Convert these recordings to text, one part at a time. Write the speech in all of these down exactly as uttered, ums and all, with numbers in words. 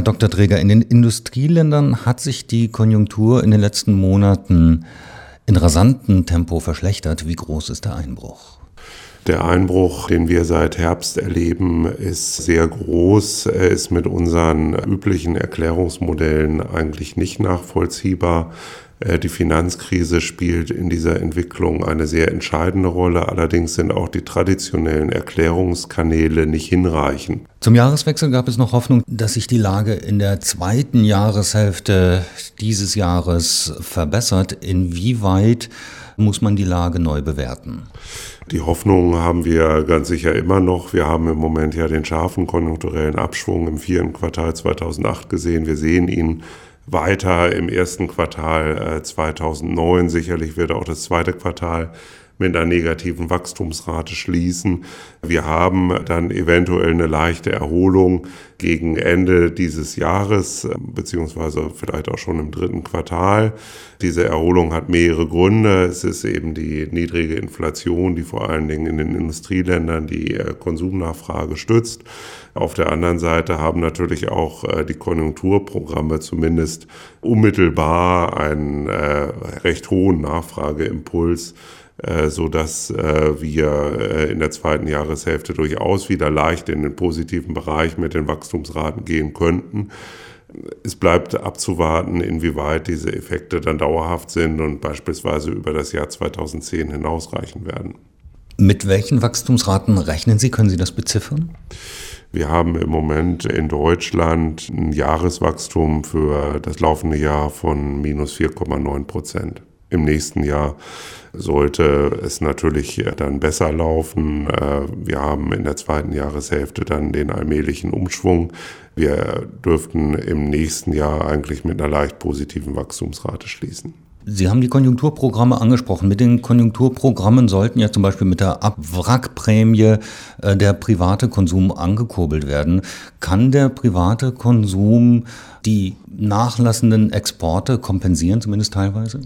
Herr Doktor Dreger, in den Industrieländern hat sich die Konjunktur in den letzten Monaten in rasantem Tempo verschlechtert. Wie groß ist der Einbruch? Der Einbruch, den wir seit Herbst erleben, ist sehr groß. Er ist mit unseren üblichen Erklärungsmodellen eigentlich nicht nachvollziehbar. Die Finanzkrise spielt in dieser Entwicklung eine sehr entscheidende Rolle. Allerdings sind auch die traditionellen Erklärungskanäle nicht hinreichend. Zum Jahreswechsel gab es noch Hoffnung, dass sich die Lage in der zweiten Jahreshälfte dieses Jahres verbessert. Inwieweit muss man die Lage neu bewerten? Die Hoffnung haben wir ganz sicher immer noch. Wir haben im Moment ja den scharfen konjunkturellen Abschwung im vierten Quartal zweitausendacht gesehen. Wir sehen ihn weiter im ersten Quartal zweitausendneun. Sicherlich wird auch das zweite Quartal mit einer negativen Wachstumsrate schließen. Wir haben dann eventuell eine leichte Erholung gegen Ende dieses Jahres, beziehungsweise vielleicht auch schon im dritten Quartal. Diese Erholung hat mehrere Gründe. Es ist eben die niedrige Inflation, die vor allen Dingen in den Industrieländern die Konsumnachfrage stützt. Auf der anderen Seite haben natürlich auch die Konjunkturprogramme zumindest unmittelbar einen äh, recht hohen Nachfrageimpuls, so dass wir in der zweiten Jahreshälfte durchaus wieder leicht in den positiven Bereich mit den Wachstumsraten gehen könnten. Es bleibt abzuwarten, inwieweit diese Effekte dann dauerhaft sind und beispielsweise über das Jahr zweitausendzehn hinausreichen werden. Mit welchen Wachstumsraten rechnen Sie? Können Sie das beziffern? Wir haben im Moment in Deutschland ein Jahreswachstum für das laufende Jahr von minus vier Komma neun Prozent. Im nächsten Jahr sollte es natürlich dann besser laufen. Wir haben in der zweiten Jahreshälfte dann den allmählichen Umschwung. Wir dürften im nächsten Jahr eigentlich mit einer leicht positiven Wachstumsrate schließen. Sie haben die Konjunkturprogramme angesprochen. Mit den Konjunkturprogrammen sollten ja zum Beispiel mit der Abwrackprämie äh, der private Konsum angekurbelt werden. Kann der private Konsum die nachlassenden Exporte kompensieren, zumindest teilweise?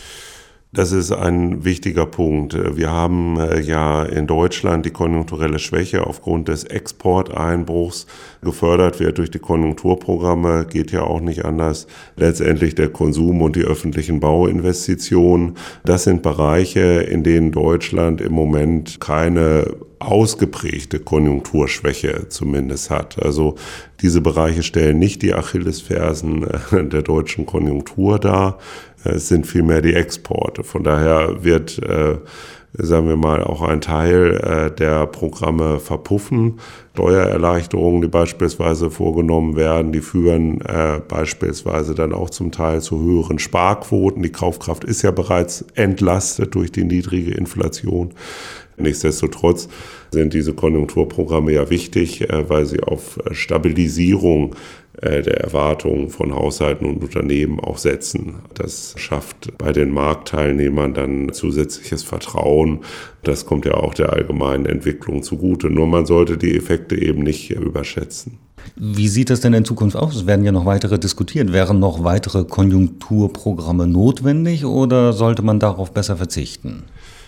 Das ist ein wichtiger Punkt. Wir haben ja in Deutschland die konjunkturelle Schwäche aufgrund des Exporteinbruchs. Gefördert wird durch die Konjunkturprogramme, geht ja auch nicht anders. Letztendlich der Konsum und die öffentlichen Bauinvestitionen. Das sind Bereiche, in denen Deutschland im Moment keine ausgeprägte Konjunkturschwäche zumindest hat. Also diese Bereiche stellen nicht die Achillesfersen der deutschen Konjunktur dar. Es sind vielmehr die Exporte. Von daher wird, äh, sagen wir mal, auch ein Teil äh, der Programme verpuffen. Steuererleichterungen, die beispielsweise vorgenommen werden, die führen äh, beispielsweise dann auch zum Teil zu höheren Sparquoten. Die Kaufkraft ist ja bereits entlastet durch die niedrige Inflation. Nichtsdestotrotz sind diese Konjunkturprogramme ja wichtig, äh, weil sie auf Stabilisierung der Erwartungen von Haushalten und Unternehmen auch setzen. Das schafft bei den Marktteilnehmern dann zusätzliches Vertrauen. Das kommt ja auch der allgemeinen Entwicklung zugute. Nur man sollte die Effekte eben nicht überschätzen. Wie sieht das denn in Zukunft aus? Es werden ja noch weitere diskutiert. Wären noch weitere Konjunkturprogramme notwendig oder sollte man darauf besser verzichten?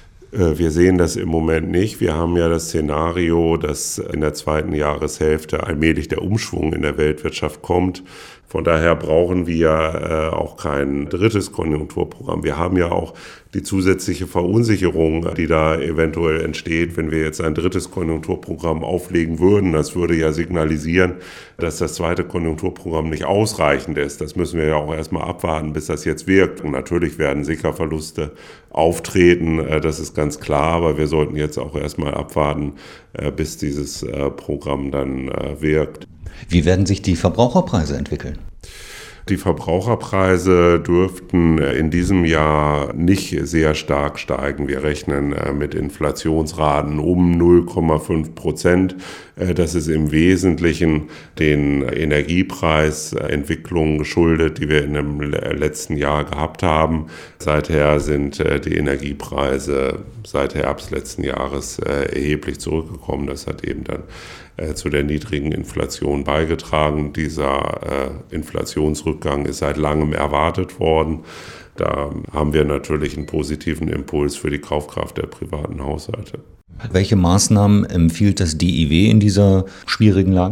Wir sehen das im Moment nicht. Wir haben ja das Szenario, dass in der zweiten Jahreshälfte allmählich der Umschwung in der Weltwirtschaft kommt. Von daher brauchen wir auch kein drittes Konjunkturprogramm. Wir haben ja auch die zusätzliche Verunsicherung, die da eventuell entsteht, wenn wir jetzt ein drittes Konjunkturprogramm auflegen würden. Das würde ja signalisieren, dass das zweite Konjunkturprogramm nicht ausreichend ist. Das müssen wir ja auch erstmal abwarten, bis das jetzt wirkt. Und natürlich werden sicher Verluste auftreten, das ist ganz klar. Aber wir sollten jetzt auch erstmal abwarten, bis dieses Programm dann wirkt. Wie werden sich die Verbraucherpreise entwickeln? Die Verbraucherpreise dürften in diesem Jahr nicht sehr stark steigen. Wir rechnen mit Inflationsraten um null Komma fünf Prozent. Das ist im Wesentlichen den Energiepreisentwicklungen geschuldet, die wir in dem letzten Jahr gehabt haben. Seither sind die Energiepreise seit Herbst letzten Jahres erheblich zurückgekommen. Das hat eben dann zu der niedrigen Inflation beigetragen. Dieser äh, Inflationsrückgang ist seit langem erwartet worden. Da haben wir natürlich einen positiven Impuls für die Kaufkraft der privaten Haushalte. Welche Maßnahmen empfiehlt das D I W in dieser schwierigen Lage?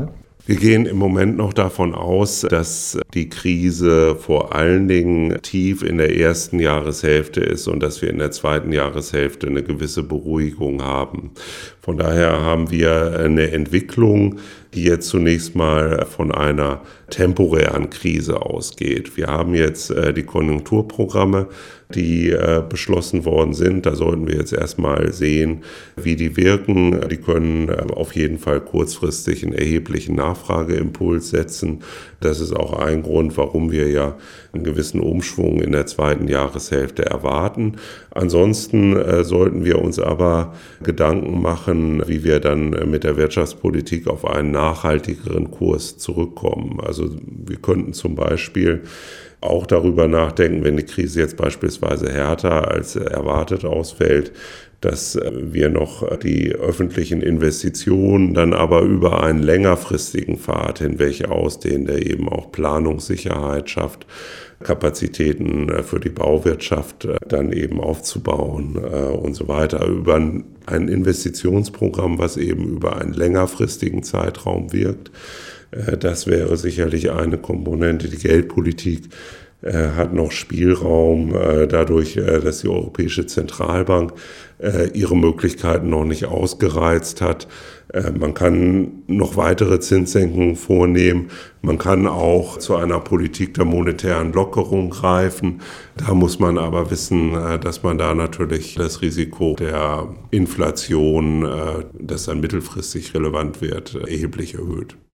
Wir gehen im Moment noch davon aus, dass die Krise vor allen Dingen tief in der ersten Jahreshälfte ist und dass wir in der zweiten Jahreshälfte eine gewisse Beruhigung haben. Von daher haben wir eine Entwicklung, die jetzt zunächst mal von einer temporären Krise ausgeht. Wir haben jetzt die Konjunkturprogramme, die beschlossen worden sind. Da sollten wir jetzt erstmal sehen, wie die wirken. Die können auf jeden Fall kurzfristig einen erheblichen Nachfrageimpuls setzen. Das ist auch ein Grund, warum wir ja einen gewissen Umschwung in der zweiten Jahreshälfte erwarten. Ansonsten sollten wir uns aber Gedanken machen, wie wir dann mit der Wirtschaftspolitik auf einen nachhaltigeren Kurs zurückkommen. Also wir könnten zum Beispiel auch darüber nachdenken, wenn die Krise jetzt beispielsweise härter als erwartet ausfällt, dass wir noch die öffentlichen Investitionen dann aber über einen längerfristigen Pfad hinweg ausdehnen, der eben auch Planungssicherheit schafft, Kapazitäten für die Bauwirtschaft dann eben aufzubauen und so weiter. Über ein Investitionsprogramm, was eben über einen längerfristigen Zeitraum wirkt. Das wäre sicherlich eine Komponente. Die Geldpolitik hat noch Spielraum dadurch, dass die Europäische Zentralbank ihre Möglichkeiten noch nicht ausgereizt hat. Man kann noch weitere Zinssenkungen vornehmen. Man kann auch zu einer Politik der monetären Lockerung greifen. Da muss man aber wissen, dass man da natürlich das Risiko der Inflation, das dann mittelfristig relevant wird, erheblich erhöht.